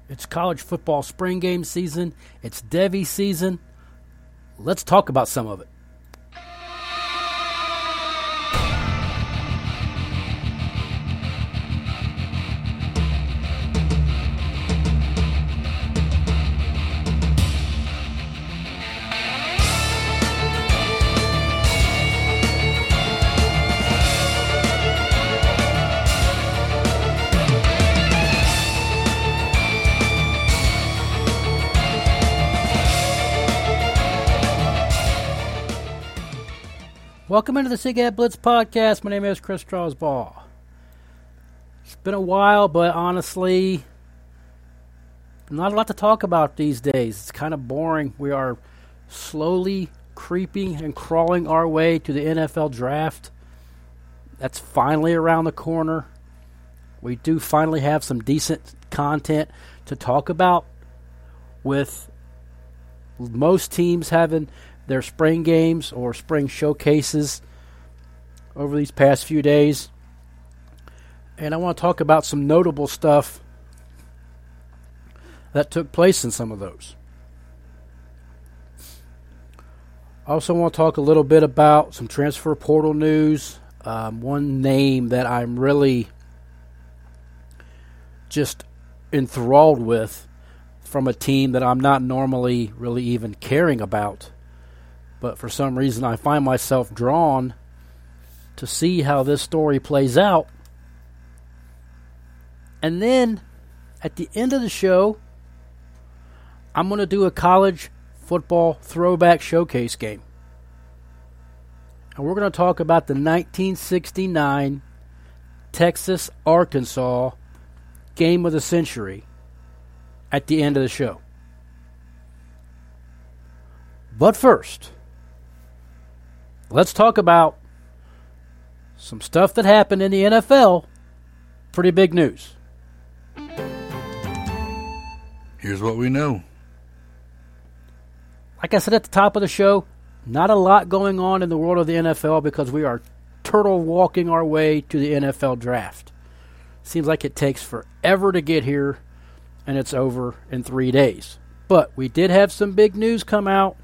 It's college football spring game season. It's Devy season. Let's talk about some of it. Welcome into the SIGAD Blitz podcast. My name is Chris Strasbaugh. It's been a while, but honestly, not a lot to talk about these days. It's kind of boring. We are slowly creeping and crawling our way to the NFL draft. That's finally around the corner. We do finally have some decent content to talk about, with most teams having their spring games or spring showcases over these past few days. And I want to talk about some notable stuff that took place in some of those. I also want to talk a little bit about some transfer portal news. One name that I'm really just enthralled with from a team that I'm not normally really even caring about. But for some reason, I find myself drawn to see how this story plays out. And then, at the end of the show, I'm going to do a college football throwback showcase game. And we're going to talk about the 1969 Texas-Arkansas game of the century at the end of the show. But first, let's talk about some stuff that happened in the NFL. Pretty big news. Here's what we know. Like I said at the top of the show, not a lot going on in the world of the NFL because we are turtle walking our way to the NFL draft. Seems like it takes forever to get here, and it's over in 3 days. But we did have some big news come out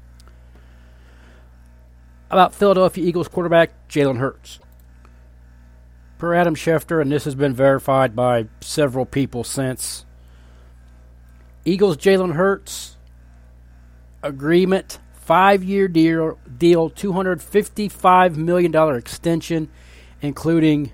about Philadelphia Eagles quarterback Jalen Hurts. Per Adam Schefter, and this has been verified by several people since, Eagles Jalen Hurts agreement, 5-year deal, $255 million extension, including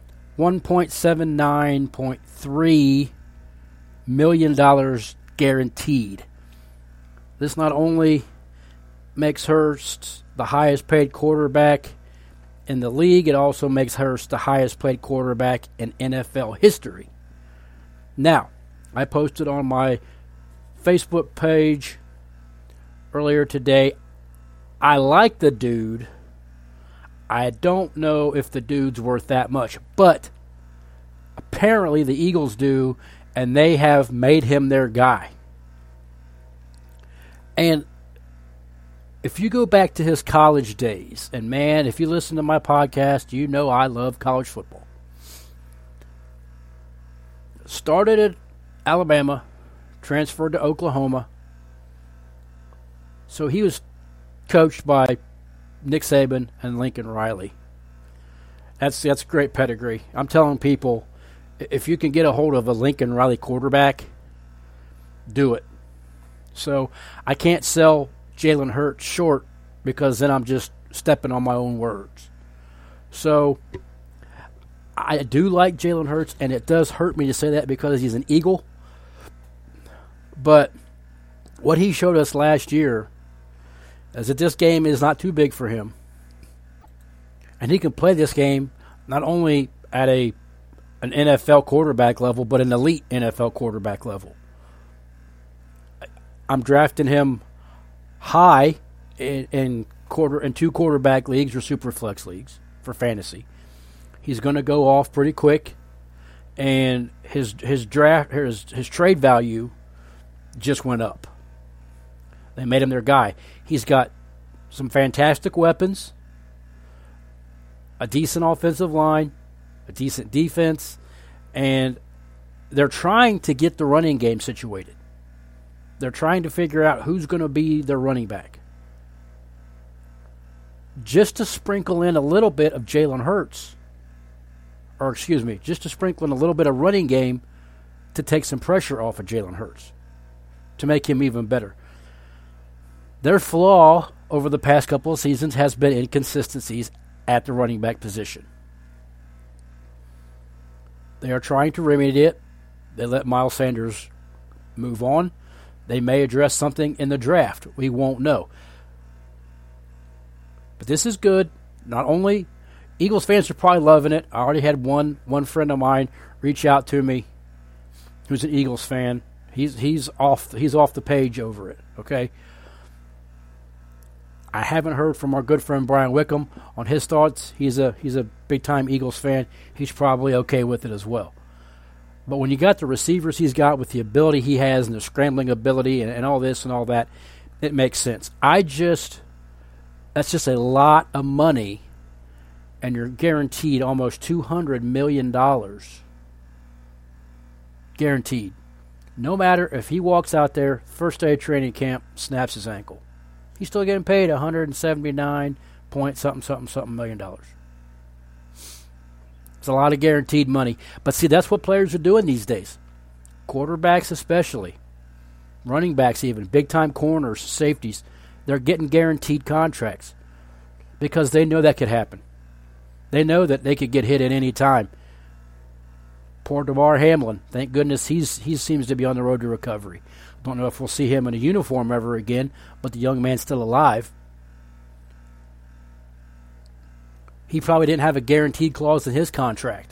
$1.79.3 million guaranteed. This not only makes Hurts the highest paid quarterback in the league, it also makes Hurts the highest paid quarterback in NFL history. Now, I posted on my Facebook page earlier today, I like the dude. I don't know if the dude's worth that much, but apparently the Eagles do, and they have made him their guy. And if you go back to his college days, and man, if you listen to my podcast, you know I love college football. Started at Alabama, transferred to Oklahoma. So he was coached by Nick Saban and Lincoln Riley. That's great pedigree. I'm telling people, if you can get a hold of a Lincoln Riley quarterback, do it. So I can't sell Jalen Hurts short because then I'm just stepping on my own words. So I do like Jalen Hurts, and it does hurt me to say that because he's an Eagle. But what he showed us last year is that this game is not too big for him. And he can play this game not only at an NFL quarterback level, but an elite NFL quarterback level. I'm drafting him high in two quarterback leagues or super flex leagues for fantasy. He's going to go off pretty quick, and his trade value just went up. They made him their guy. He's got some fantastic weapons, a decent offensive line, a decent defense, and they're trying to get the running game situated. They're trying to figure out who's going to be their running back. Just to sprinkle in a little bit of Jalen Hurts, just to sprinkle in a little bit of running game to take some pressure off of Jalen Hurts, to make him even better. Their flaw over the past couple of seasons has been inconsistencies at the running back position. They are trying to remedy it. They let Miles Sanders move on. They may address something in the draft. We won't know. But this is good. Not only Eagles fans are probably loving it. I already had one friend of mine reach out to me who's an Eagles fan. He's off the page over it, okay? I haven't heard from our good friend Brian Wickham on his thoughts. He's a big-time Eagles fan. He's probably okay with it as well. But when you got the receivers he's got with the ability he has and the scrambling ability and all this and all that, it makes sense. That's just a lot of money, and you're guaranteed almost $200 million. Guaranteed. No matter if he walks out there, first day of training camp, snaps his ankle. He's still getting paid $179 point something million. It's a lot of guaranteed money. But see, that's what players are doing these days. Quarterbacks especially. Running backs even. Big-time corners, safeties. They're getting guaranteed contracts because they know that could happen. They know that they could get hit at any time. Poor DeMar Hamlin. Thank goodness he seems to be on the road to recovery. Don't know if we'll see him in a uniform ever again, but the young man's still alive. He probably didn't have a guaranteed clause in his contract.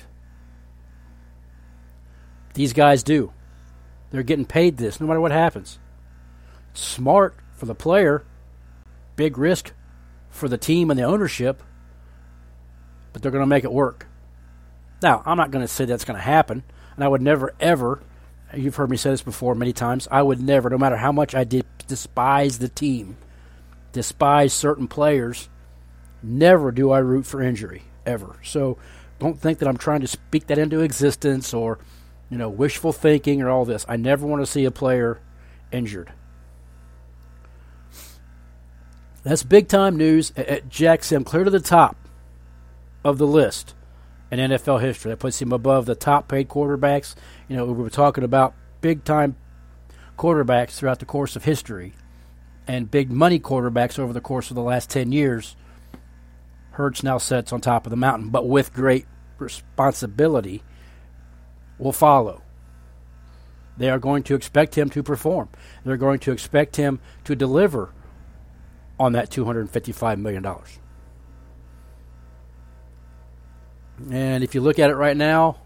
These guys do. They're getting paid this no matter what happens. Smart for the player. Big risk for the team and the ownership. But they're going to make it work. Now, I'm not going to say that's going to happen. And I would never, ever, you've heard me say this before many times, I would never, no matter how much I despise the team, despise certain players, never do I root for injury, ever. So don't think that I'm trying to speak that into existence or, wishful thinking or all this. I never want to see a player injured. That's big-time news. It jacks him clear to the top of the list in NFL history. That puts him above the top-paid quarterbacks. We were talking about big-time quarterbacks throughout the course of history and big-money quarterbacks over the course of the last 10 years. Hurts now sits on top of the mountain, but with great responsibility will follow. They are going to expect him to perform. They're going to expect him to deliver on that $255 million. And if you look at it right now,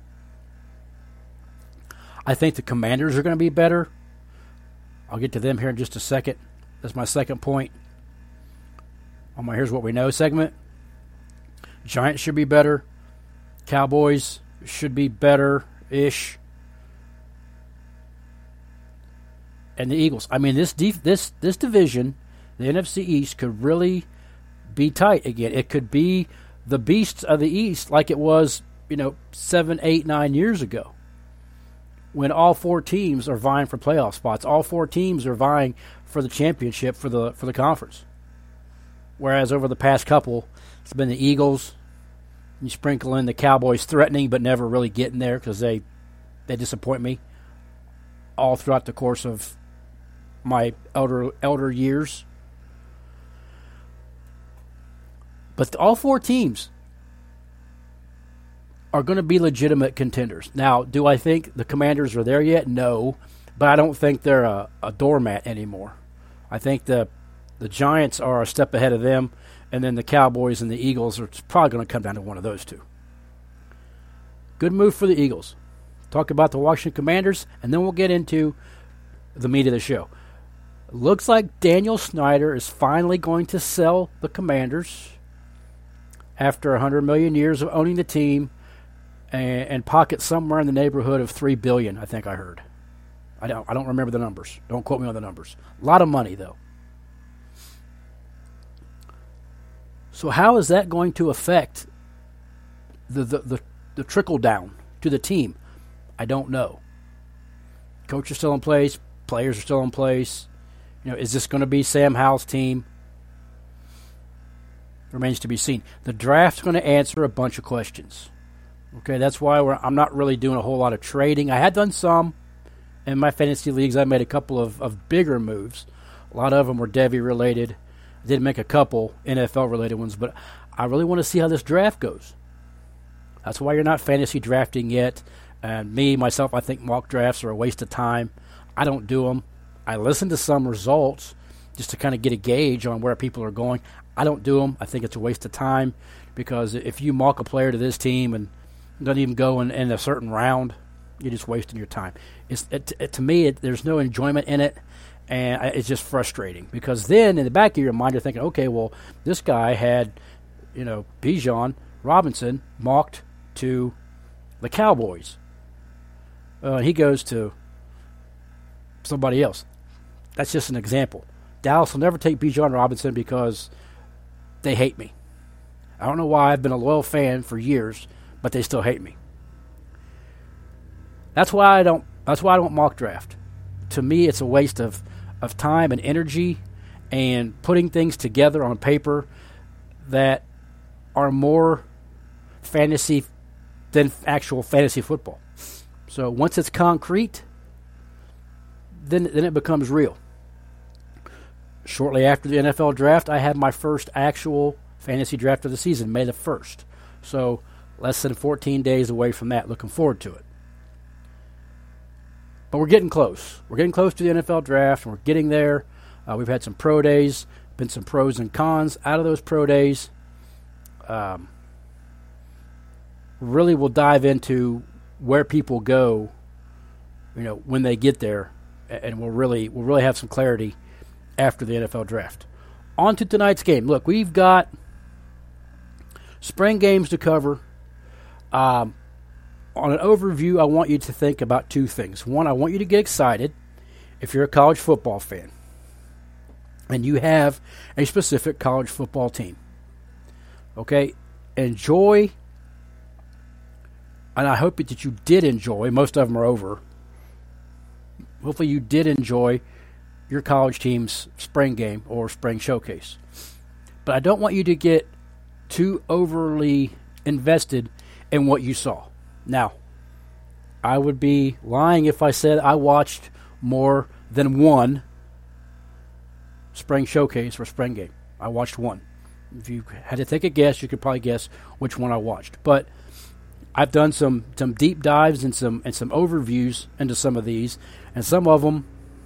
I think the Commanders are going to be better. I'll get to them here in just a second. That's my second point on my Here's What We Know segment. Giants should be better. Cowboys should be better-ish. And the Eagles. I mean, this division, the NFC East, could really be tight again. It could be the beasts of the East like it was, 7, 8, 9 years ago, when all four teams are vying for playoff spots. All four teams are vying for the championship for the conference. Whereas over the past couple, it's been the Eagles. You sprinkle in the Cowboys threatening but never really getting there because they disappoint me all throughout the course of my elder years. But all four teams are going to be legitimate contenders. Now, do I think the Commanders are there yet? No. But I don't think they're a doormat anymore. I think the Giants are a step ahead of them, and then the Cowboys and the Eagles are probably going to come down to one of those two. Good move for the Eagles. Talk about the Washington Commanders, and then we'll get into the meat of the show. Looks like Daniel Snyder is finally going to sell the Commanders after 100 million years of owning the team and pocket somewhere in the neighborhood of $3 billion, I think I heard. I don't remember the numbers. Don't quote me on the numbers. A lot of money, though. So how is that going to affect the trickle down to the team? I don't know. Coach is still in place. Players are still in place. Is this going to be Sam Howell's team? Remains to be seen. The draft's going to answer a bunch of questions. Okay, that's why I'm not really doing a whole lot of trading. I had done some in my fantasy leagues. I made a couple of bigger moves. A lot of them were Devy related. I did make a couple NFL related ones, but I really want to see how this draft goes. That's why you're not fantasy drafting yet. And myself, I think mock drafts are a waste of time. I don't do them. I listen to some results just to kind of get a gauge on where people are going. I don't do them. I think it's a waste of time because if you mock a player to this team and doesn't even go in a certain round, you're just wasting your time. To me, there's no enjoyment in it, and it's just frustrating because then in the back of your mind you're thinking, okay, well, this guy had, Bijan Robinson mocked to the Cowboys. He goes to somebody else. That's just an example. Dallas will never take Bijan Robinson because they hate me. I don't know why. I've been a loyal fan for years, but they still hate me. That's why I don't mock draft. To me, it's a waste of time and energy and putting things together on paper that are more fantasy than actual fantasy football. So once it's concrete, then it becomes real. Shortly after the NFL draft, I had my first actual fantasy draft of the season, May the 1st. So less than 14 days away from that. Looking forward to it. But we're getting close. We're getting close to the NFL draft, and we're getting there. We've had some pro days, been some pros and cons out of those pro days. Really we'll dive into where people go, when they get there, and we'll really have some clarity after the NFL draft. On to tonight's game. Look, we've got spring games to cover. On an overview, I want you to think about two things. One, I want you to get excited if you're a college football fan and you have a specific college football team. Okay? Enjoy, and I hope that you did enjoy, most of them are over. Hopefully you did enjoy your college team's spring game or spring showcase. But I don't want you to get too overly invested in what you saw. Now, I would be lying if I said I watched more than one spring showcase or spring game. I watched one. If you had to take a guess, you could probably guess which one I watched. But I've done some deep dives and some overviews into some of these, and some of them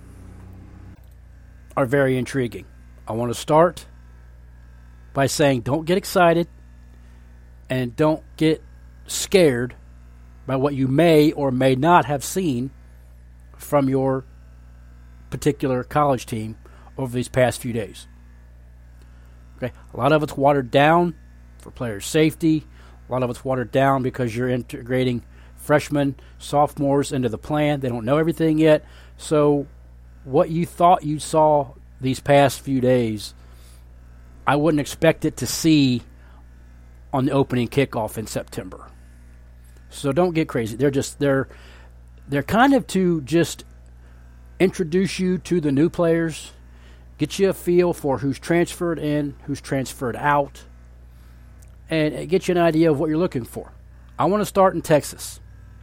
are very intriguing. I want to start by saying don't get excited and don't get scared by what you may or may not have seen from your particular college team over these past few days. Okay, a lot of it's watered down for player safety. A lot of it's watered down because you're integrating freshmen, sophomores into the plan. They don't know everything yet. So what you thought you saw these past few days, I wouldn't expect it to see on the opening kickoff in September. So don't get crazy. They're kind of to just introduce you to the new players, get you a feel for who's transferred in, who's transferred out, and get you an idea of what you're looking for. I want to start in Texas,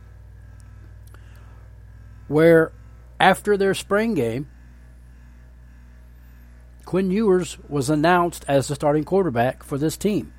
where after their spring game, Quinn Ewers was announced as the starting quarterback for this team.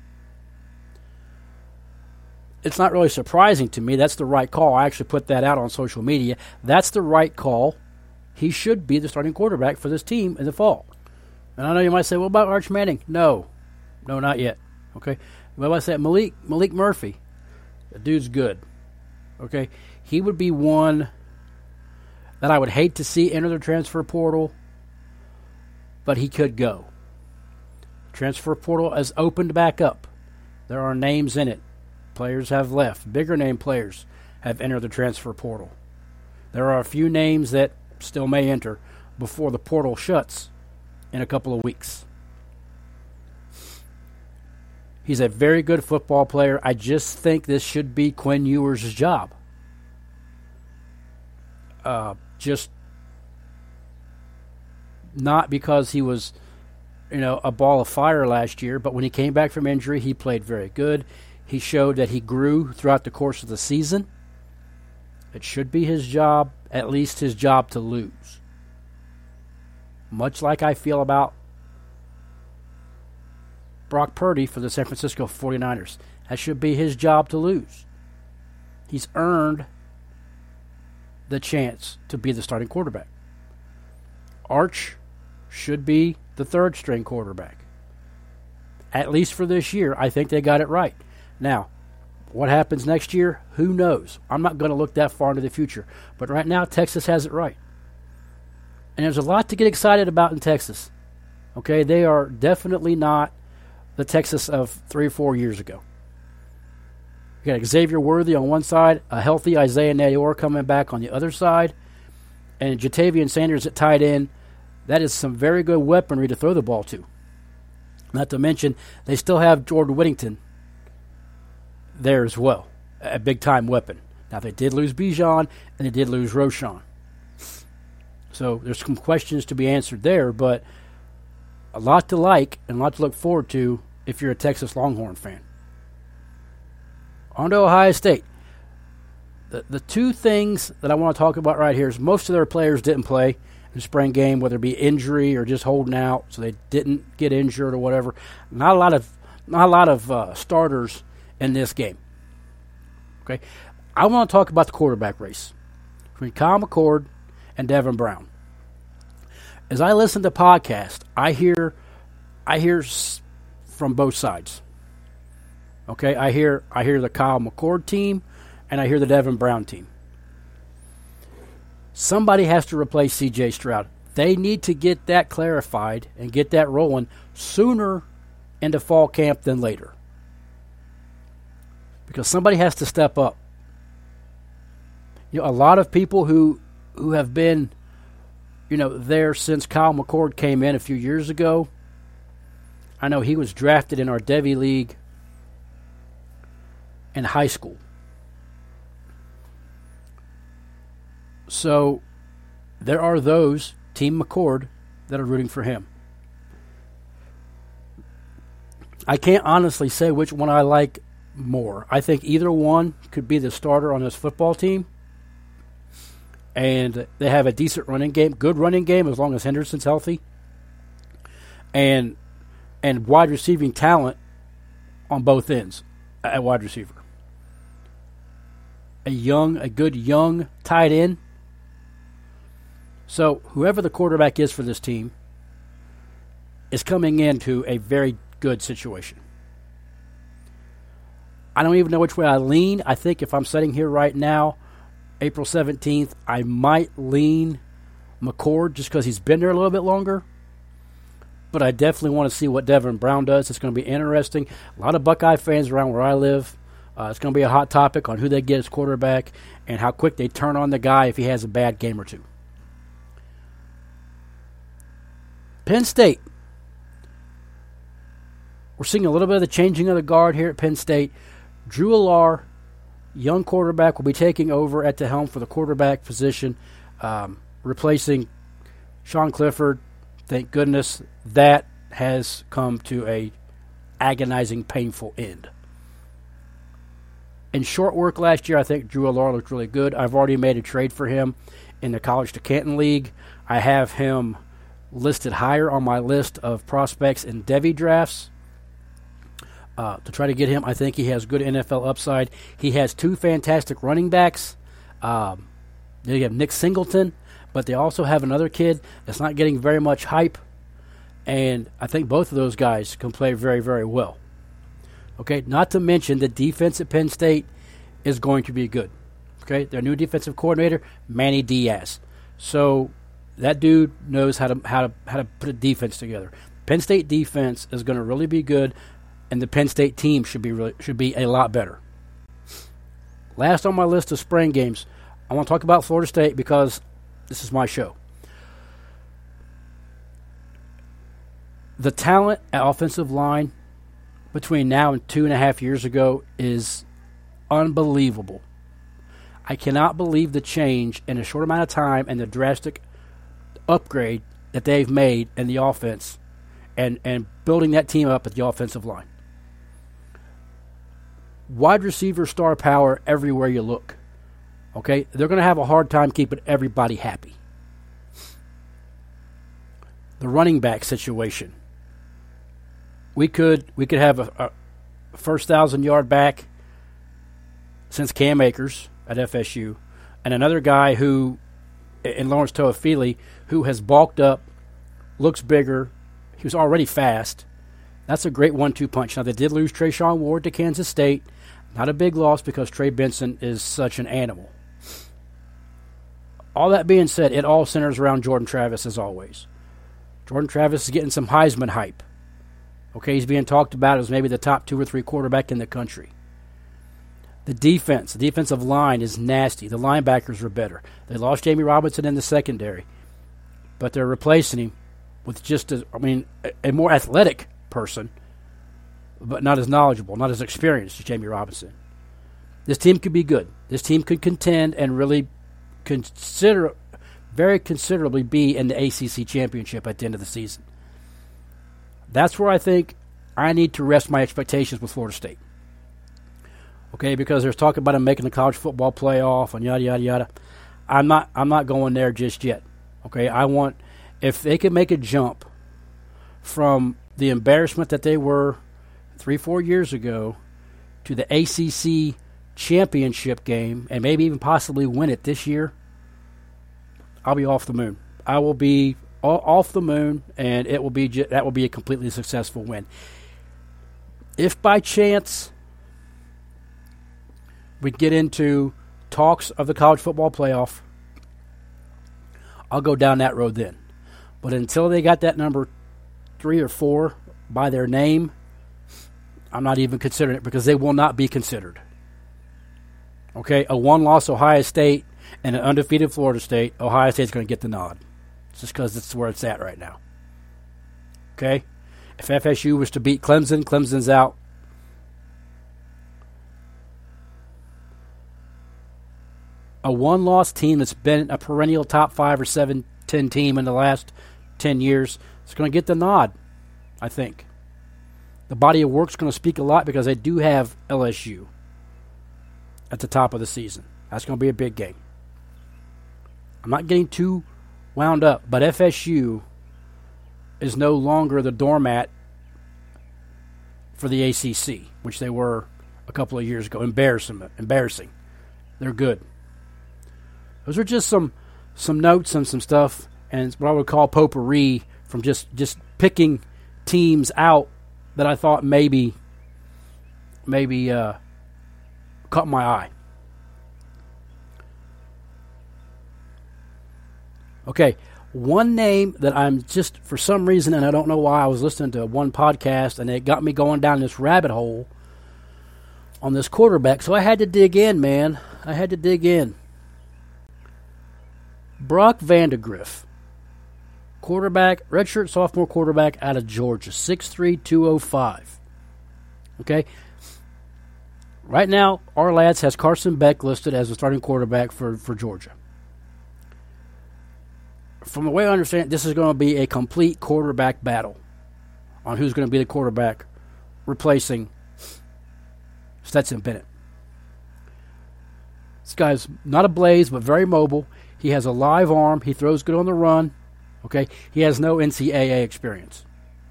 It's not really surprising to me. That's the right call. I actually put that out on social media. That's the right call. He should be the starting quarterback for this team in the fall. And I know you might say, what about Arch Manning? No, not yet. Okay. What about that Malik Murphy? The dude's good. Okay. He would be one that I would hate to see enter the transfer portal, but he could go. Transfer portal has opened back up. There are names in it. Players have left. Bigger name players have entered the transfer portal. There are a few names that still may enter before the portal shuts in a couple of weeks. He's a very good football player. I just think this should be Quinn Ewers' job. Just not because he was, a ball of fire last year, but when he came back from injury, he played very good. He showed that he grew throughout the course of the season. It should be his job, at least his job, to lose. Much like I feel about Brock Purdy for the San Francisco 49ers. That should be his job to lose. He's earned the chance to be the starting quarterback. Arch should be the third-string quarterback. At least for this year, I think they got it right. Now, what happens next year? Who knows? I'm not going to look that far into the future. But right now, Texas has it right. And there's a lot to get excited about in Texas. Okay, they are definitely not the Texas of 3 or 4 years ago. You got Xavier Worthy on one side, a healthy Isaiah Nayor coming back on the other side, and Jatavian Sanders at tight end. That is some very good weaponry to throw the ball to. Not to mention, they still have Jordan Whittington there as well, a big-time weapon. Now, they did lose Bijan, and they did lose Roschon. So there's some questions to be answered there, but a lot to like and a lot to look forward to if you're a Texas Longhorn fan. On to Ohio State. The two things that I want to talk about right here is most of their players didn't play in the spring game, whether it be injury or just holding out, so they didn't get injured or whatever. Not a lot of starters in this game. Okay, I want to talk about the quarterback race between Kyle McCord and Devin Brown. As I listen to podcasts, I hear from both sides. Okay, I hear the Kyle McCord team, and I hear the Devin Brown team. Somebody has to replace C.J. Stroud. They need to get that clarified and get that rolling sooner into fall camp than later. Because somebody has to step up. A lot of people who have been, there since Kyle McCord came in a few years ago. I know he was drafted in our Devy League in high school. So there are those, Team McCord, that are rooting for him. I can't honestly say which one I like more. I think either one could be the starter on this football team. And they have a decent running game, good running game as long as Henderson's healthy. And wide receiving talent on both ends at wide receiver. A good young tight end. So whoever the quarterback is for this team is coming into a very good situation. I don't even know which way I lean. I think if I'm sitting here right now, April 17th, I might lean McCord just because he's been there a little bit longer. But I definitely want to see what Devin Brown does. It's going to be interesting. A lot of Buckeye fans around where I live. It's going to be a hot topic on who they get as quarterback and how quick they turn on the guy if he has a bad game or two. Penn State. We're seeing a little bit of the changing of the guard here at Penn State. Drew Allar, young quarterback, will be taking over at the helm for the quarterback position, replacing Sean Clifford. Thank goodness that has come to a agonizing, painful end. In short work last year, I think Drew Allar looked really good. I've already made a trade for him in the College to Canton League. I have him listed higher on my list of prospects in Devy drafts to try to get him. I think he has good NFL upside. He has two fantastic running backs. They have Nick Singleton, but they also have another kid that's not getting very much hype, and I think both of those guys can play very, very well. Okay, not to mention the defense at Penn State is going to be good. Okay, their new defensive coordinator, Manny Diaz. So that dude knows how to put a defense together. Penn State defense is going to really be good, and the Penn State team should be a lot better. Last on my list of spring games, I want to talk about Florida State because this is my show. The talent at offensive line between now and 2.5 years ago is unbelievable. I cannot believe the change in a short amount of time and the drastic upgrade that they've made in the offense and building that team up at the offensive line. Wide receiver star power everywhere you look. Okay? They're going to have a hard time keeping everybody happy. The running back situation. We could have a first 1,000-yard back since Cam Akers at FSU, and another guy who, in Lawrence Toafili, who has bulked up, looks bigger. He was already fast. That's a great 1-2 punch. Now, they did lose Treshaun Ward to Kansas State. Not a big loss because Trey Benson is such an animal. All that being said, it all centers around Jordan Travis as always. Jordan Travis is getting some Heisman hype. Okay, he's being talked about as maybe the top 2 or 3 quarterback in the country. The defensive line is nasty. The linebackers are better. They lost Jamie Robinson in the secondary, but they're replacing him with just a more athletic person, but not as knowledgeable, not as experienced as Jamie Robinson. This team could be good. This team could contend and really very considerably be in the ACC championship at the end of the season. That's where I think I need to rest my expectations with Florida State. Okay, because there's talk about them making the college football playoff and yada yada yada. I'm not going there just yet. Okay, I want, if they can make a jump from the embarrassment that they were 3-4 years ago to the ACC championship game and maybe even possibly win it this year, I'll be off the moon. I will be off the moon, and it will be that will be a completely successful win. If by chance we get into talks of the college football playoff, I'll go down that road then. But until they got that number 3 or 4 by their name, I'm not even considering it because they will not be considered. Okay, a 1-loss Ohio State and an undefeated Florida State, Ohio State's going to get the nod. It's just because it's where it's at right now. Okay? If FSU was to beat Clemson, Clemson's out. A 1-loss team that's been a perennial top 5 or 7, 10 team in the last 10 years is going to get the nod, I think. The body of work's going to speak a lot because they do have LSU at the top of the season. That's going to be a big game. I'm not getting too wound up, but FSU is no longer the doormat for the ACC, which they were a couple of years ago. Embarrassing. They're good. Those are just some notes and some stuff, and it's what I would call potpourri from just picking teams out that I thought maybe caught my eye. Okay, one name that I'm just, for some reason, and I don't know why, I was listening to one podcast, and it got me going down this rabbit hole on this quarterback, so I had to dig in, man. I had to dig in. Brock Vandagriff, quarterback, redshirt sophomore quarterback out of Georgia, 6'3", 205. Okay? Right now, our lads has Carson Beck listed as the starting quarterback for Georgia. From the way I understand it, this is going to be a complete quarterback battle on who's going to be the quarterback replacing Stetson Bennett. This guy's not a blaze, but very mobile. He has a live arm. He throws good on the run. Okay, he has no NCAA experience.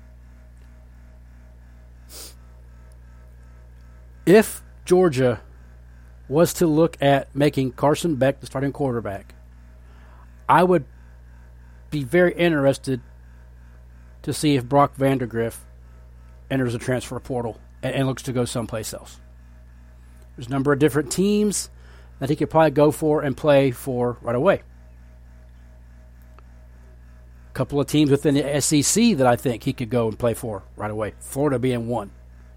If Georgia was to look at making Carson Beck the starting quarterback, I would be very interested to see if Brock Vandagriff enters the transfer portal and looks to go someplace else. There's a number of different teams that he could probably go for and play for right away. A couple of teams within the SEC that I think he could go and play for right away, Florida being one.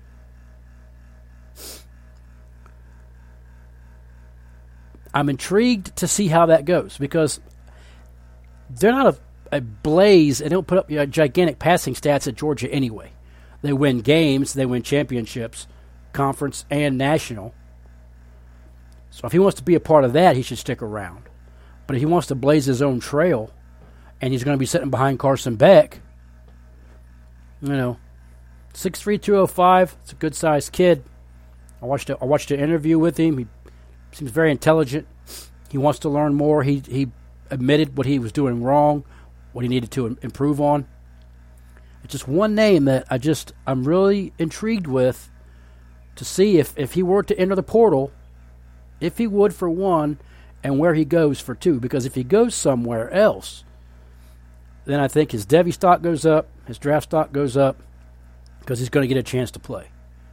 I'm intrigued to see how that goes because they're not a blaze and don't put up gigantic passing stats at Georgia anyway. They win games, they win championships, conference and national. So if he wants to be a part of that, he should stick around. But if he wants to blaze his own trail, and he's going to be sitting behind Carson Beck, 6'3", 205, it's a good-sized kid. I watched an interview with him. He seems very intelligent. He wants to learn more. He admitted what he was doing wrong, what he needed to improve on. It's just one name that I'm really intrigued with to see if he were to enter the portal, if he would for one, and where he goes for two. Because if he goes somewhere else, then I think his Devy stock goes up, his draft stock goes up, because he's going to get a chance to play.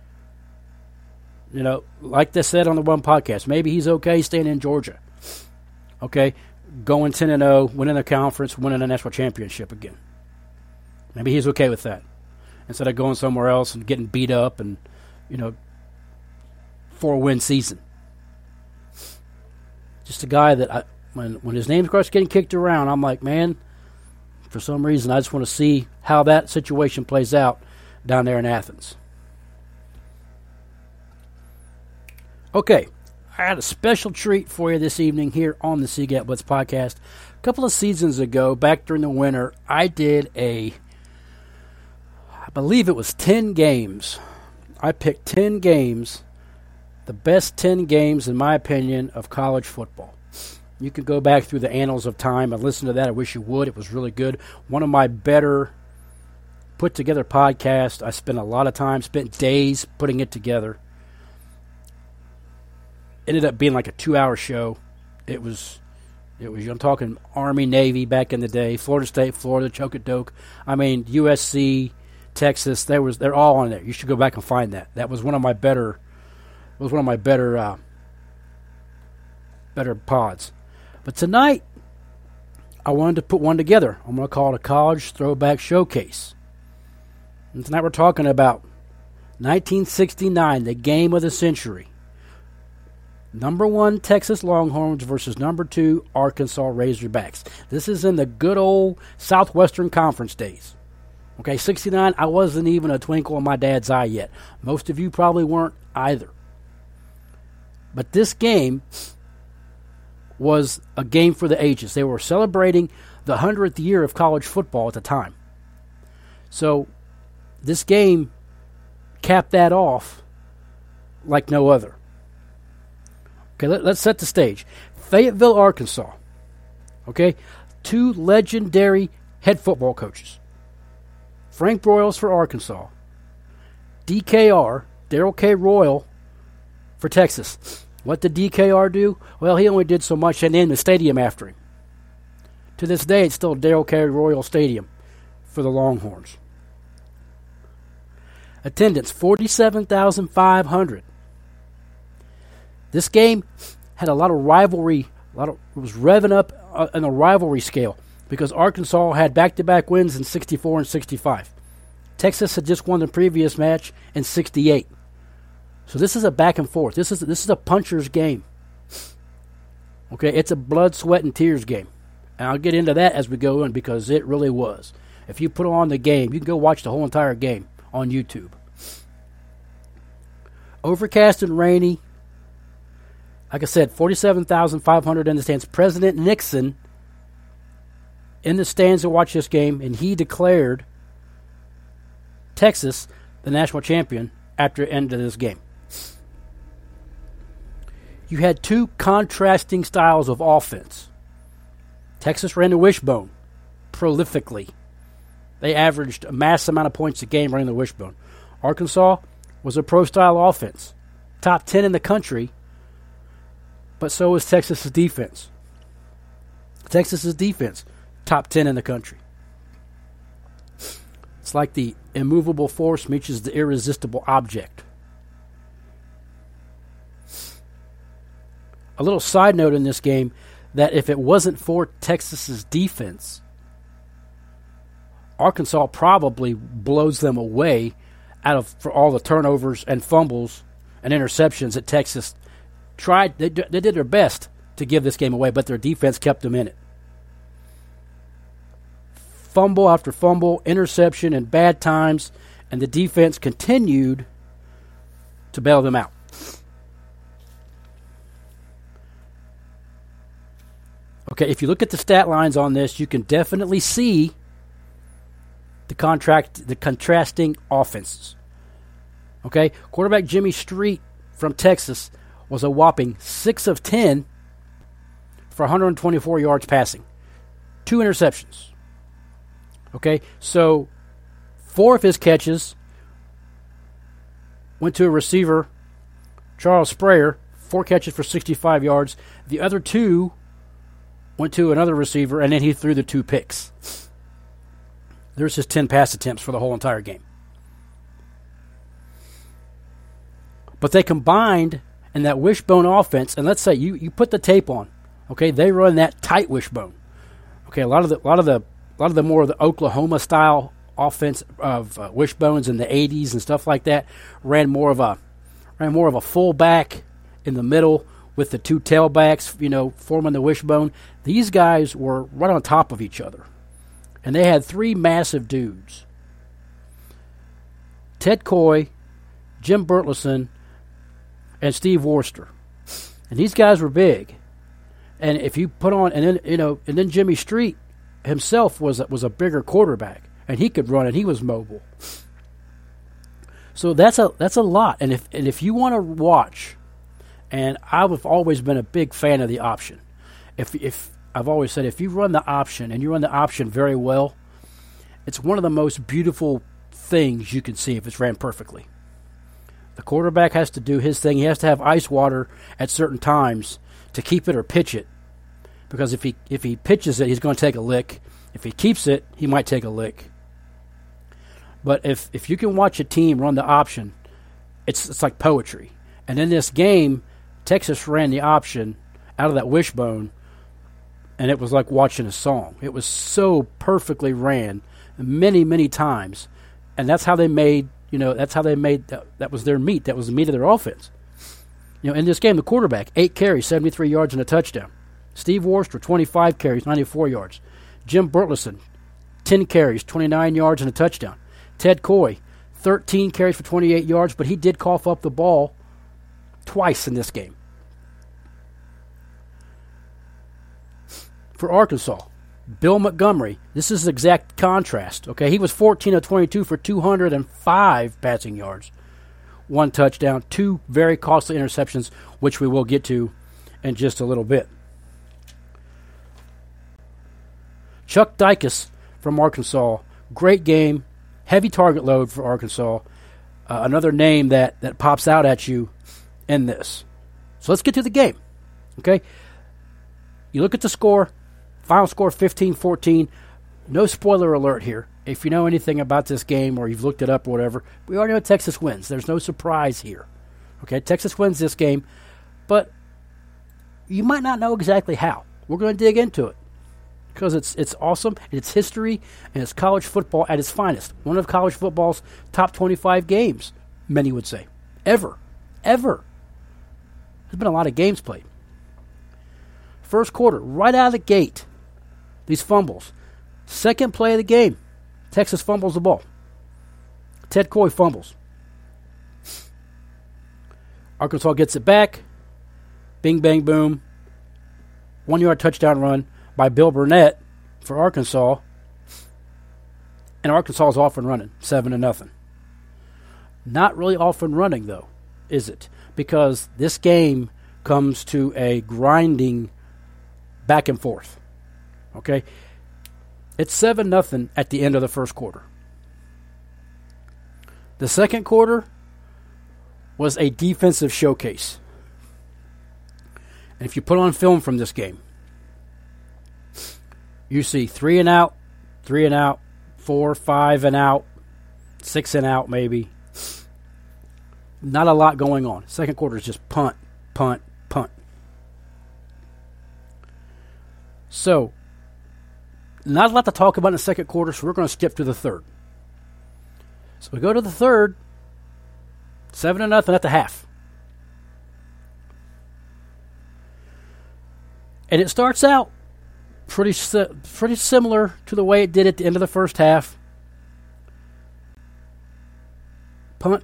Like they said on the one podcast, maybe he's okay staying in Georgia. Okay, going 10-0, winning the conference, winning a national championship again. Maybe he's okay with that. Instead of going somewhere else and getting beat up and, 4-win season. Just a guy that when his name starts getting kicked around, I'm like, man, for some reason I just want to see how that situation plays out down there in Athens. Okay, I had a special treat for you this evening here on the Seagate Blitz podcast. A couple of seasons ago, back during the winter, I did I believe it was 10 games. I picked 10 games, the best 10 games, in my opinion, of college football. You can go back through the annals of time and listen to that. I wish you would. It was really good. One of my better put-together podcasts. I spent days putting it together. Ended up being like a 2-hour show. It was. I'm talking Army, Navy back in the day, Florida State, Florida, Chokadoke. I mean, USC, Texas. They're all on there. You should go back and find that. That was one of my better. Better pods. But tonight, I wanted to put one together. I'm going to call it a College Throwback Showcase. And tonight we're talking about 1969, the game of the century. Number 1 Texas Longhorns versus number 2 Arkansas Razorbacks. This is in the good old Southwestern Conference days. Okay, 69, I wasn't even a twinkle in my dad's eye yet. Most of you probably weren't either. But this game was a game for the ages. They were celebrating the 100th year of college football at the time. So this game capped that off like no other. Okay, let's set the stage. Fayetteville, Arkansas. Okay, 2 legendary head football coaches. Frank Broyles for Arkansas. DKR, Darrell K. Royal, for Texas. What did DKR do? Well, he only did so much and named the stadium after him. To this day, it's still Darrell K. Royal Stadium for the Longhorns. Attendance, 47,500. This game had a lot of rivalry. It was revving up on a rivalry scale because Arkansas had back-to-back wins in 64 and 65. Texas had just won the previous match in 68. So this is a back and forth. This is a puncher's game. Okay, it's a blood, sweat, and tears game. And I'll get into that as we go in because it really was. If you put on the game, you can go watch the whole entire game on YouTube. Overcast and rainy. Like I said, 47,500 in the stands. President Nixon in the stands to watch this game, and he declared Texas the national champion after the end of this game. You had 2 contrasting styles of offense. Texas ran the wishbone prolifically. They averaged a massive amount of points a game running the wishbone. Arkansas was a pro-style offense. Top 10 in the country. But so is Texas's defense. Texas's defense, top 10 in the country. It's like the immovable force meets the irresistible object. A little side note in this game, that if it wasn't for Texas's defense, Arkansas probably blows them away for all the turnovers and fumbles and interceptions that Texas tried. They did their best to give this game away, but their defense kept them in it. Fumble after fumble, interception, and bad times, and the defense continued to bail them out. Okay, if you look at the stat lines on this, you can definitely see the contrasting offenses. Okay, quarterback Jimmy Street from Texas was a whopping 6 of 10 for 124 yards passing. 2 interceptions. Okay, so 4 of his catches went to a receiver, Charles Sprayer, 4 catches for 65 yards. The other 2 went to another receiver, and then he threw the 2 picks. There's his 10 pass attempts for the whole entire game. But they combined in that wishbone offense, and let's say you put the tape on. Okay, they run that tight wishbone. Okay, a lot of the more of the Oklahoma style offense of wishbones in the 80s and stuff like that ran more of a fullback in the middle with the 2 tailbacks, forming the wishbone. These guys were right on top of each other, and they had 3 massive dudes: Ted Coy, Jim Burleson, and Steve Worcester. And these guys were big. And if you put on, and then Jimmy Street himself was a bigger quarterback, and he could run, and he was mobile. So that's a lot. And if you want to watch, and I've always been a big fan of the option. If I've always said, if you run the option and you run the option very well, it's one of the most beautiful things you can see if it's ran perfectly. The quarterback has to do his thing. He has to have ice water at certain times to keep it or pitch it. Because if he pitches it, he's going to take a lick. If he keeps it, he might take a lick. But if you can watch a team run the option, it's like poetry. And in this game, Texas ran the option out of that wishbone, and it was like watching a song. It was so perfectly ran many, many times. And that's how they made, that was their meat. That was the meat of their offense. In this game, the quarterback, 8 carries, 73 yards, and a touchdown. Steve Worcester, 25 carries, 94 yards. Jim Burleson, 10 carries, 29 yards, and a touchdown. Ted Coy, 13 carries for 28 yards, but he did cough up the ball twice in this game. For Arkansas, Bill Montgomery, this is exact contrast. Okay, he was 14 of 22 for 205 passing yards. 1 touchdown, 2 very costly interceptions, which we will get to in just a little bit. Chuck Dicus from Arkansas, great game, heavy target load for Arkansas. Another name that pops out at you in this. So let's get to the game. Okay, you look at the score, final score 15-14. No spoiler alert here. If you know anything about this game or you've looked it up or whatever, we already know Texas wins. There's no surprise here. Okay, Texas wins this game, but you might not know exactly how. We're going to dig into it because it's awesome, and it's history, and it's college football at its finest. One of college football's top 25 games, many would say. Ever. There's been a lot of games played. First quarter, right out of the gate, these fumbles. Second play of the game, Texas fumbles the ball. Ted Coy fumbles. Arkansas gets it back. Bing, bang, boom. 1-yard touchdown run by Bill Burnett for Arkansas. And Arkansas is off and running, 7-0. Not really off and running, though, is it? Because this game comes to a grinding back and forth. Okay? It's 7-0 at the end of the first quarter. The second quarter was a defensive showcase. And if you put on film from this game, you see 3 and out, 4, 5 and out, 6 and out maybe. Not a lot going on. Second quarter is just punt. So, not a lot to talk about in the second quarter, so we're going to skip to the third. So we go to the third, 7-0 at the half. And it starts out pretty similar to the way it did at the end of the first half. Punt.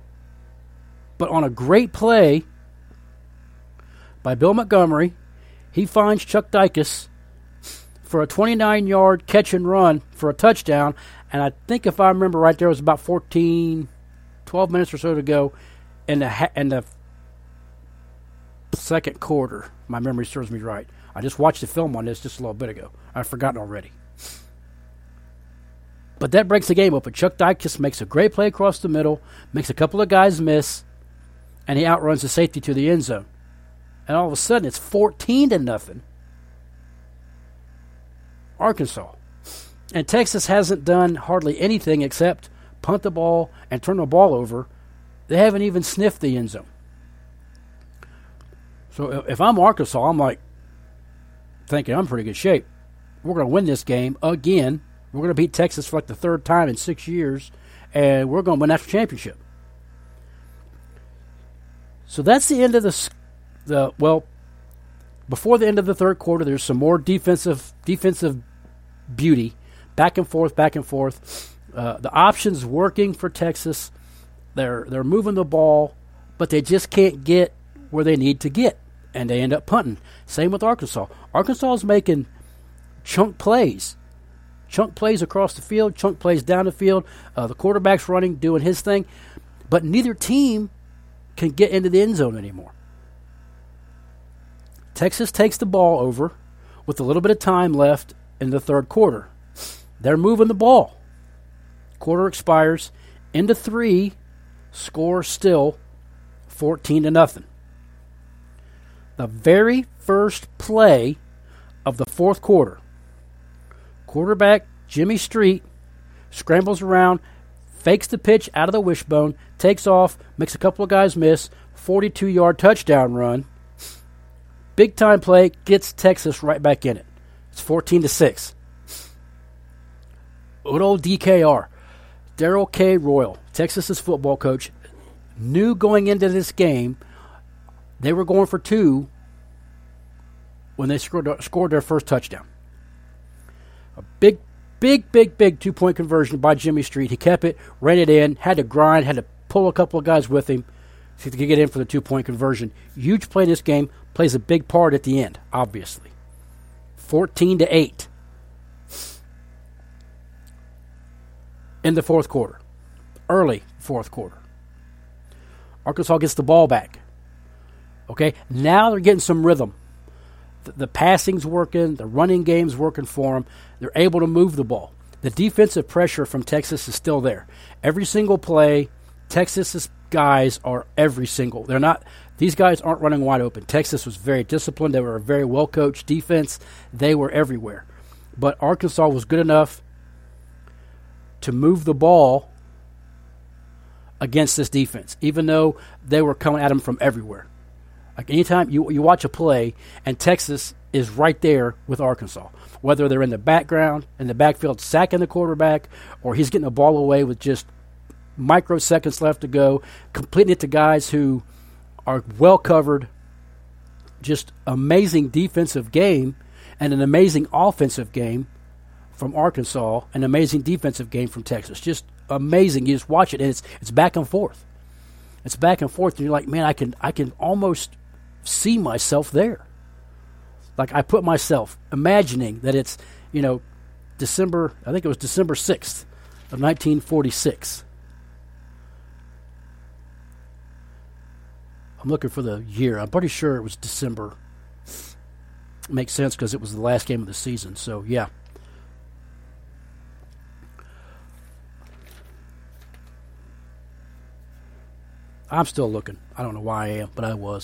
But on a great play by Bill Montgomery, He finds Chuck Dykes for a 29-yard catch and run for a touchdown. And I think if I remember right, there was about 12 minutes or so to go in the second quarter. My memory serves me right. I just watched the film on this just a little bit ago. I've forgotten already. But that breaks the game open. Chuck Dykes makes a great play across the middle, makes a couple of guys miss, and he outruns the safety to the end zone. And all of a sudden, it's 14-0. Arkansas. And Texas hasn't done hardly anything except punt the ball and turn the ball over. They haven't even sniffed the end zone. So if I'm Arkansas, I'm like thinking I'm in pretty good shape. We're going to win this game again. We're going to beat Texas for like the third time in 6 years, and we're going to win that championship. So that's the end of before the end of the third quarter, there's some more defensive beauty, back and forth. The options working for Texas. They're moving the ball, but they just can't get where they need to get, and they end up punting. Same with Arkansas. Arkansas is making chunk plays across the field, chunk plays down the field. The quarterback's running, doing his thing, but neither team can get into the end zone anymore. Texas takes the ball over with a little bit of time left in the third quarter. They're moving the ball. Quarter expires. Into 3. Score still 14-0. The very first play of the fourth quarter. Quarterback Jimmy Street scrambles around, fakes the pitch out of the wishbone, takes off, makes a couple of guys miss, 42-yard touchdown run. Big time play, gets Texas right back in it. It's 14-6. Good old DKR. Darrell K. Royal, Texas's football coach, knew going into this game they were going for 2 when they scored their first touchdown. A big 2-point conversion by Jimmy Street. He kept it, ran it in, had to grind, had to pull a couple of guys with him to get in for the 2-point conversion. Huge play in this game, plays a big part at the end, obviously. 14-8. In the fourth quarter. Early fourth quarter. Arkansas gets the ball back. Okay, now they're getting some rhythm. The passing's working, the running game's working for them. They're able to move the ball. The defensive pressure from Texas is still there. Every single play, Texas's guys are these guys aren't running wide open. Texas was very disciplined. They were a very well-coached defense. They were everywhere. But Arkansas was good enough to move the ball against this defense, even though they were coming at them from everywhere. Like anytime you watch a play and Texas is right there with Arkansas, whether they're in the backfield sacking the quarterback, or he's getting the ball away with just microseconds left to go, completing it to guys who are well covered. Just amazing defensive game and an amazing offensive game from Arkansas, an amazing defensive game from Texas. Just amazing. You just watch it, and it's back and forth. It's back and forth, and you're like, man, I can almost see myself there. Like I put myself imagining that it's, December 6th of 1946. I'm looking for the year. I'm pretty sure it was December. It makes sense because it was the last game of the season. So, yeah. I'm still looking. I don't know why I am, but I was.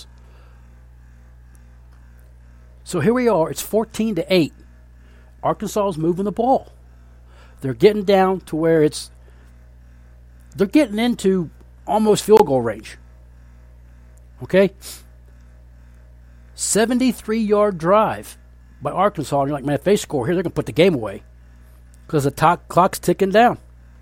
So here we are. It's 14-8. Arkansas is moving the ball. They're getting down to where they're getting into almost field goal range. Okay? 73-yard drive by Arkansas. And you're like, man, if they score here, they're going to put the game away because the clock's ticking down.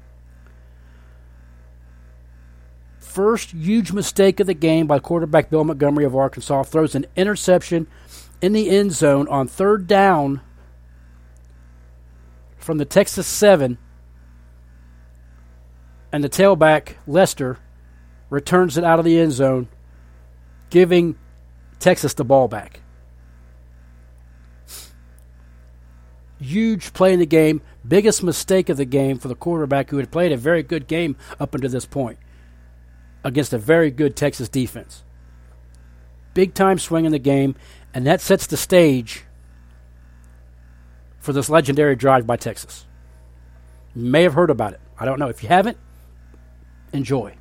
First huge mistake of the game by quarterback Bill Montgomery of Arkansas. Throws an interception in the end zone on third down from the Texas 7. And the tailback, Lester, returns it out of the end zone, giving Texas the ball back. huge play in the game, biggest mistake of the game for the quarterback who had played a very good game up until this point against a very good Texas defense. Big time swing in the game, and that sets the stage for this legendary drive by Texas. You may have heard about it. I don't know. If you haven't, enjoy.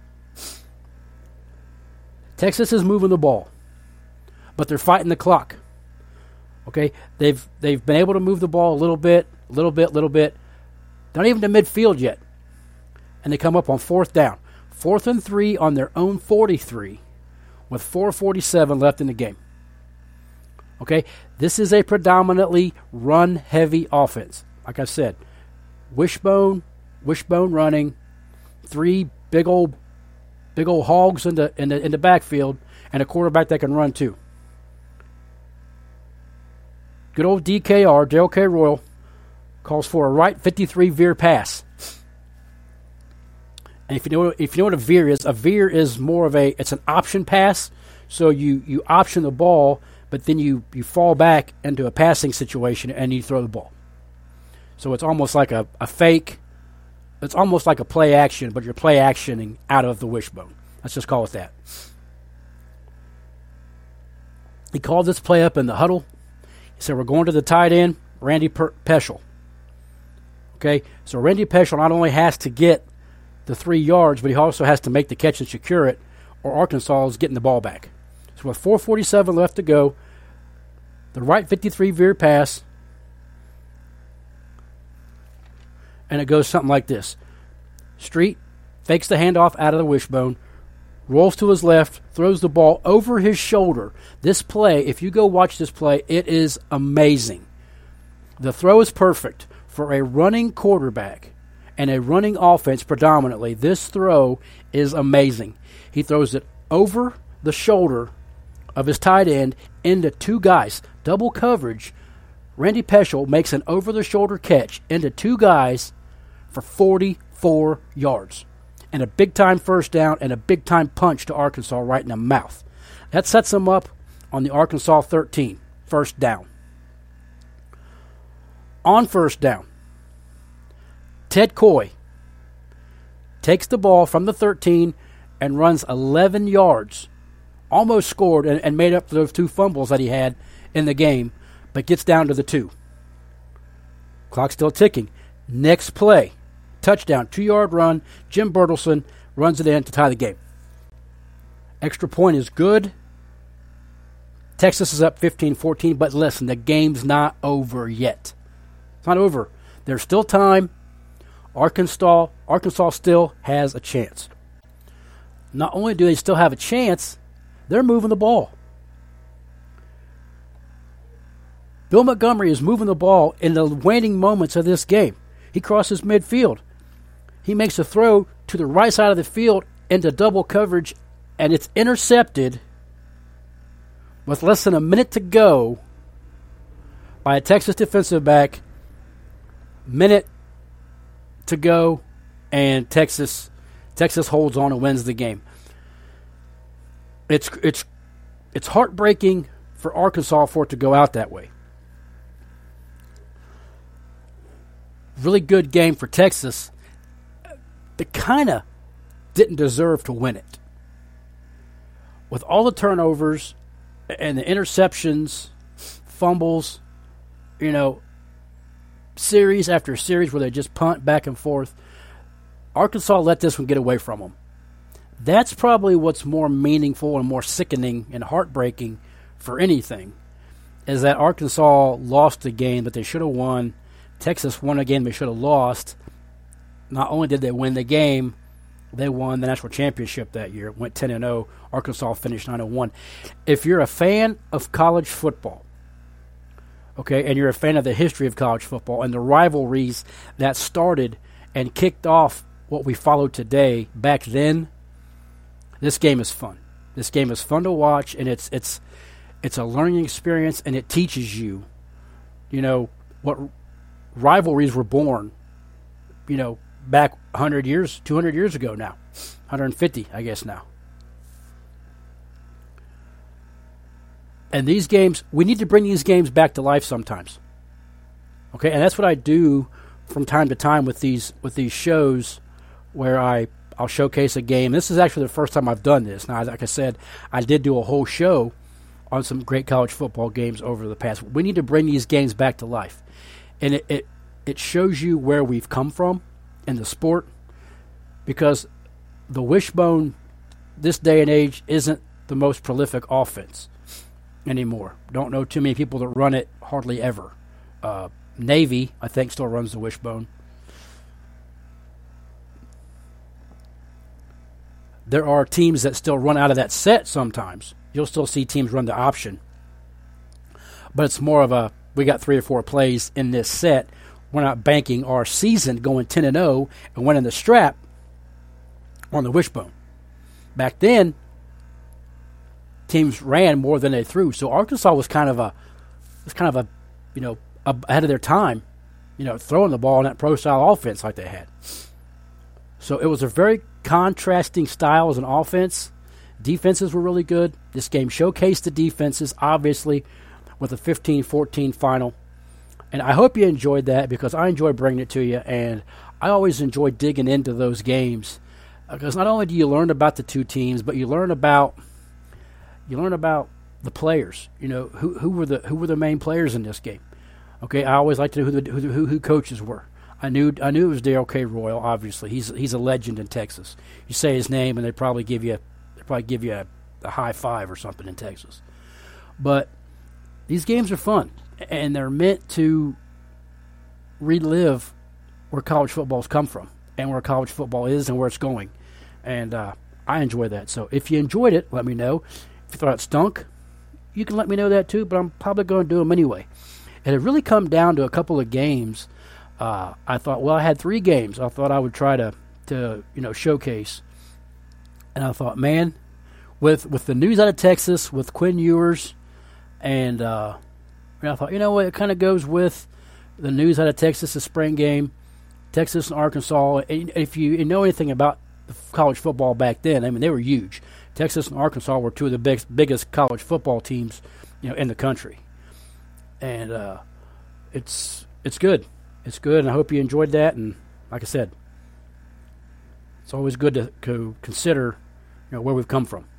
Texas is moving the ball, but they're fighting the clock. Okay, they've been able to move the ball a little bit. They're not even to midfield yet, and they come up on 4th down, 4th and 3 on their own 43, with 4:47 left in the game. Okay, this is a predominantly run-heavy offense. Like I said, wishbone running, 3 big old hogs in the backfield, and a quarterback that can run too. Good old DKR, Dale K. Royal, calls for a right 53 veer pass. And if you know what a veer is more of it's an option pass. So you option the ball, but then you fall back into a passing situation and you throw the ball. So it's almost like a fake. It's almost like a play action, but you're play actioning out of the wishbone. Let's just call it that. He called this play up in the huddle. He said, we're going to the tight end, Randy Peschel. Okay, so Randy Peschel not only has to get the 3 yards, but he also has to make the catch and secure it, or Arkansas is getting the ball back. So with 4:47 left to go, the right 53 veer pass, and it goes something like this. Street fakes the handoff out of the wishbone, rolls to his left, throws the ball over his shoulder. This play, if you go watch this play, it is amazing. The throw is perfect for a running quarterback and a running offense predominantly. This throw is amazing. He throws it over the shoulder of his tight end into 2 guys. Double coverage. Randy Peschel makes an over-the-shoulder catch into 2 guys for 44 yards. And a big-time first down and a big-time punch to Arkansas right in the mouth. That sets them up on the Arkansas 13, first down. On first down, Ted Coy takes the ball from the 13 and runs 11 yards. Almost scored and made up for those 2 fumbles that he had in the game, but gets down to the 2. Clock still ticking. Next play. Touchdown, 2-yard run. Jim Bertelsen runs it in to tie the game. Extra point is good. Texas is up 15-14, but listen, the game's not over yet. It's not over. There's still time. Arkansas still has a chance. Not only do they still have a chance, they're moving the ball. Bill Montgomery is moving the ball in the waning moments of this game. He crosses midfield. He makes a throw to the right side of the field into double coverage, and it's intercepted with less than a minute to go by a Texas defensive back. Minute to go, and Texas holds on and wins the game. It's heartbreaking for Arkansas for it to go out that way. Really good game for Texas. They kind of didn't deserve to win it. With all the turnovers and the interceptions, fumbles, series after series where they just punt back and forth, Arkansas let this one get away from them. That's probably what's more meaningful and more sickening and heartbreaking for anything, is that Arkansas lost a game that they should have won. Texas won a game they should have lost. Not only did they win the game, they won the national championship that year. It went 10-0. Arkansas finished 9-1. If you're a fan of college football, okay, and you're a fan of the history of college football and the rivalries that started and kicked off what we follow today, back then, this game is fun. This game is fun to watch, and it's a learning experience, and it teaches you, what rivalries were born, back 100 years, 200 years ago now, 150, I guess now. And these games, we need to bring these games back to life sometimes. Okay, and that's what I do from time to time with these shows where I'll showcase a game. This is actually the first time I've done this. Now, like I said, I did do a whole show on some great college football games over the past. We need to bring these games back to life. And it shows you where we've come from in the sport, because the wishbone this day and age isn't the most prolific offense anymore. Don't know too many people that run it, hardly ever. Navy, I think, still runs the wishbone. There are teams that still run out of that set sometimes. You'll still see teams run the option. But it's more of we got 3 or 4 plays in this set. We're not banking our season going 10-0 and winning the strap on the wishbone. Back then, teams ran more than they threw. So Arkansas was kind of a ahead of their time, throwing the ball in that pro-style offense like they had. So it was a very contrasting style as an offense. Defenses were really good. This game showcased the defenses, obviously, with a 15-14 final. And I hope you enjoyed that, because I enjoy bringing it to you, and I always enjoy digging into those games, because not only do you learn about the two teams, but you learn about the players. Who were the main players in this game. Okay, I always like to know who coaches were. I knew it was Darrell K. Royal. Obviously, he's a legend in Texas. You say his name, and they probably give you a high five or something in Texas. But these games are fun, and they're meant to relive where college football's come from and where college football is and where it's going. And I enjoy that. So if you enjoyed it, let me know. If you thought it stunk, you can let me know that too, but I'm probably going to do them anyway. And it really come down to a couple of games. I thought, I had 3 games I thought I would try to showcase. And I thought, man, with the news out of Texas, with Quinn Ewers, and I thought, what, it kind of goes with the news out of Texas, the spring game, Texas and Arkansas. And if you know anything about the college football back then, I mean, they were huge. Texas and Arkansas were 2 of the biggest college football teams, in the country. And it's good. It's good, and I hope you enjoyed that. And like I said, it's always good to consider, where we've come from.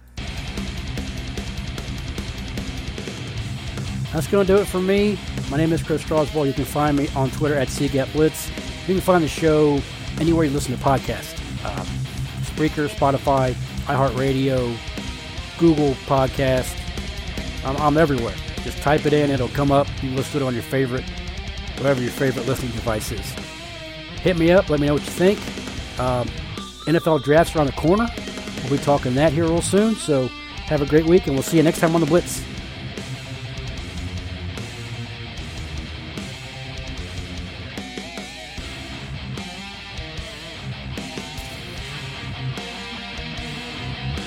That's going to do it for me. My name is Chris Strasbaugh. You can find me on Twitter at CGAPBlitz. You can find the show anywhere you listen to podcasts. Spreaker, Spotify, iHeartRadio, Google Podcast. I'm everywhere. Just type it in. It'll come up. You can listen to it on whatever your favorite listening device is. Hit me up. Let me know what you think. NFL draft's around the corner. We'll be talking that here real soon. So have a great week, and we'll see you next time on The Blitz.